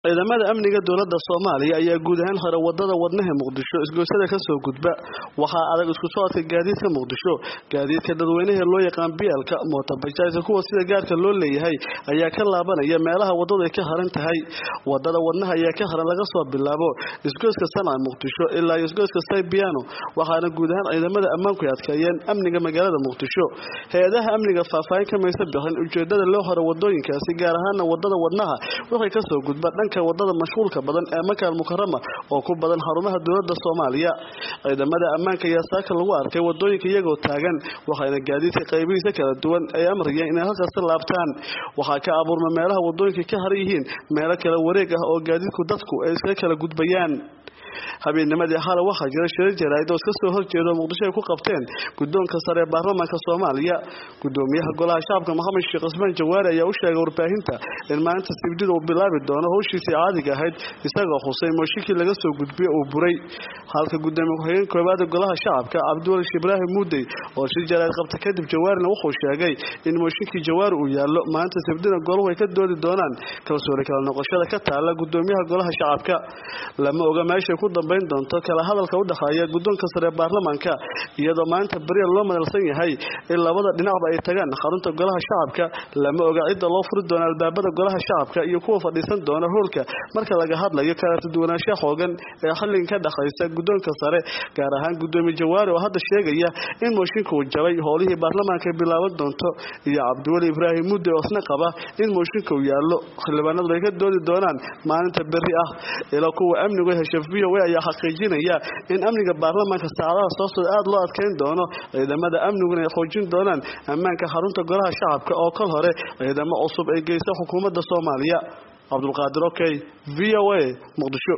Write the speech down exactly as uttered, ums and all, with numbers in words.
ciidamada amniga dowladda Soomaaliya ayaa guud ahaan hore wadada wadnaha Muqdisho isgoysada ka soo gudba waxa adag isku socodka gaadiidka Muqdisho gaadiidka dadweynaha loo yaqaan bielka mootobajaajka kuwa sida gaarka loo leeyahay ayaa ka laabanaya meelaha wadada ay ka haran tahay wadada wadnaha ayaa ka haran laga soo bilaabo isgoyska Sanaa Muqdisho ilaa isgoyska Saybiano waxaana guud ahaan ciidamada ammaanku adkeeyeen amniga magaalada Muqdisho hay'adaha amniga faahfaahin ka maysan bixin ujeedada loo horo wadooyinkaasi gaar ahaan wadada wadnaha waxay ka soo gudba wadada mashquulka badan ee Makka al-Mukarrama oo ku badan xarumaha dowladda Soomaaliya ciidamada ammaanka ayaa saaka lagu arkay wadooyinka iyagoo taagan waxayna gaadiidka qaybihiisa kala duwan ay amrayeen inay halkaas laabtaan waxa ka abuurma meelaha wadooyinka ka haran yihiin meelo kala wareeg ah oo gaadiidku dadku ay iska kala gudbayaan habeennimadii xalay waxa jira shirarka jaraa'id oo iska soo horjeedo Muqdisho ay ku qabteen guddoonka sare ee baarlamaanka Soomaaliya gudoomiyaha golaha shacabka Maxamed Sheekh Ismaan Jawaari ayaa u sheegay warbaahinta in maanta Sabtida uu bilaabi doono hawshiisa caadiga ahayd isagoo xusay mooshinkii laga soo gudbiyay oo buray halka gudoomiyaha ku-xigeenka koowaad golaha shacabka Cabdulla Ibrahim Muudey oo shir jaraa'id qabta kadib Jawaarina wuxuu sheegay in mooshinkii Jawaari uu yaalo maanta Sabtida goluhu ay ka doodi doonaan kalsooni kala noqoshada ka taala gudoomiyaha golaha shacabka lama oga meesha ku dambeyn doonto kala hadalka u dhaxaya guddoonka sare ee baarlamaanka iyadoo maanta bariya loo madalsan yahay in labada dhinacba ay tagaan xarunta golaha shacabka lama oga cid loo furi doono albaabada golaha shacabka iyo kuwa fadhiisan doona hoolka marka laga hadlayo kala duwanaanshaha xoogan ee xilligan ka dhaxaysa guddoonka sare gaar ahaan gudoomiye Jawaari oo hadda sheegaya in mooshinka uu jabay howlihii baarlamaanka ay bilaaban doonto iyo Cabdulla Ibrahim Muudey oo isna qaba in mooshinka uu yaalo xildhibaanadu ay ka doodi doonaan maalinta bari ah ila kuwa amniga heshiiyo ayaa xaqiijinaya in amniga baarlamaanka saacadaha soo socda aad loo adkeyn doono ciidamada amniguna ay xoojin doonaan ammaanka xarunta golaha shacabka oo kal hore ciidamo cusub ay geysay xukuumadda Soomaaliya Abdul Qaadir Okay V O A Muqdisho